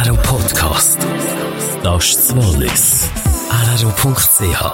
RRO Podcast. Das ist das Wallis. RRO.ch.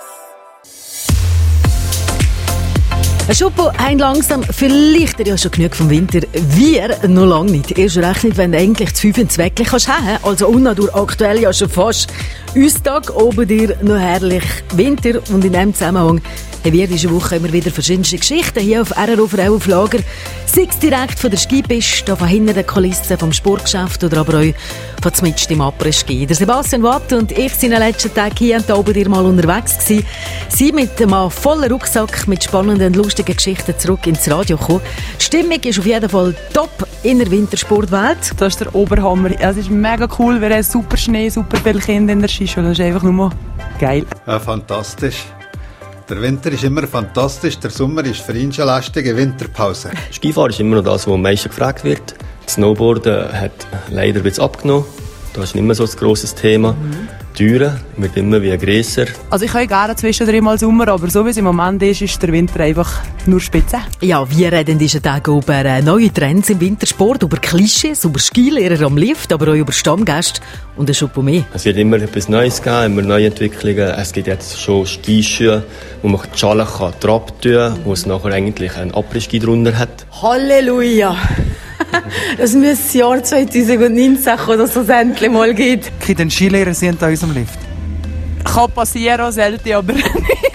Ein Schuppo haben langsam vielleicht ja schon genug vom Winter. Wir noch lange nicht. Erst recht nicht, wenn du eigentlich zu 5 ins Weckli kannst haben. Also unten aktuell ja schon fast. Ustag oben dir noch herrlich Winter. Und in diesem Zusammenhang haben wir diese Woche immer wieder verschiedenste Geschichten hier auf RRO Frau auf Lager. Sei es direkt von der Skipiste, von hinten der Kulissen, vom Sportgeschäft oder aber auch von zumindest im Après-Ski. Der Sebastian Watt und ich sind am letzten Tag hier und oben dir mal unterwegs gewesen. Sie mit einem vollen Rucksack mit spannenden und lustigen Geschichten zurück ins Radio gekommen. Die Stimmung ist auf jeden Fall top in der Wintersportwelt. Das ist der Oberhammer. Es ist mega cool, wir haben super Schnee, super viele Kinder in der Skischule. Das ist einfach nur geil. Ja, fantastisch. Der Winter ist immer fantastisch, der Sommer ist für ihn schon lästige Winterpause. Skifahren ist immer noch das, was am meisten gefragt wird. Das Snowboarden hat leider ein bisschen abgenommen. Das ist nicht mehr so ein grosses Thema. Die Türen wird immer wie grösser. Also ich kann gerne zwischendrin mal Sommer, aber so wie es im Moment ist der Winter einfach nur spitze. Ja, wir reden diesen Tag über neue Trends im Wintersport, über Klischees, über Skilehrer am Lift, aber auch über Stammgäste und ein Schuppo mehr. Es wird immer etwas Neues geben, immer neue Entwicklungen. Es gibt jetzt schon Skischuhe, wo man die Schale drauf tun kann, wo es nachher eigentlich einen Après-Ski drunter hat. Halleluja! Das müsste das Jahr 2019 kommen, dass es endlich mal gibt. Den Skilehrer sind an unserem Lift. Kann passieren, selten, aber nicht.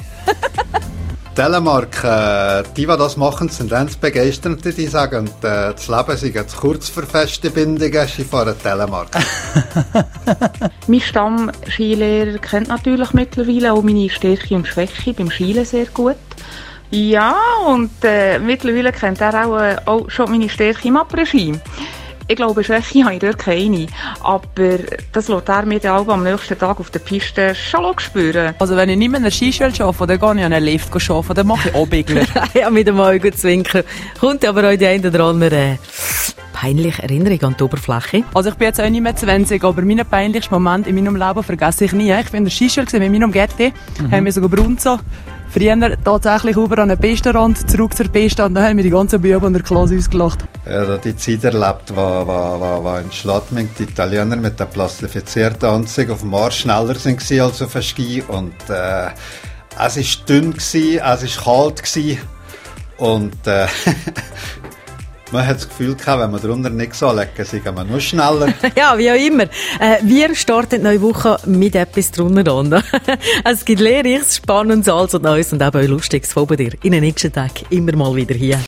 Telemark, die das machen, sind ganz begeistert, die sagen, das Leben sei zu kurz für feste Bindungen, sie fahren Telemark. Mein Stamm-Skilehrer kennt natürlich mittlerweile auch meine Stärke und Schwäche beim Skilen sehr gut. Ja, und mittlerweile kennt er auch schon meine Stärke im Après-Ski. Ich glaube, Schwäche habe ich dort keine. Aber das lässt er mir dann auch am nächsten Tag auf der Piste schon spüren. Also wenn ich nicht mehr in der Skischule arbeite, dann gehe ich an einen Lift arbeiten, dann mache ich auch Bigler. Ja, mit dem Augenzwinkern. Kommt aber auch die eine oder andere peinliche Erinnerung an die Oberfläche. Also ich bin jetzt auch nicht mehr 20, aber meinen peinlichsten Moment in meinem Leben vergesse ich nie. Ich bin in der Skischule mit meinem Gerti, haben wir sogar Brunzo. Früher tatsächlich über an den Pistenrand, zurück zur Piste und dann haben wir die ganzen Buben in der Klasse ausgelacht. Ja, da die Zeit erlebt, wo in Schladming die Italiener mit der plastifizierten Anzug auf dem Marsch schneller sind als auf dem Ski und es war dünn, es war kalt und man hat das Gefühl gehabt, wenn man darunter nichts anlegen, sind wir nur schneller. Ja, wie auch immer. Wir starten die neue Woche mit etwas drunter an. Es gibt Lehrreiches, Spannendes, Altes und Neues und eben auch Lustiges von dir. In den nächsten Tagen immer mal wieder hier.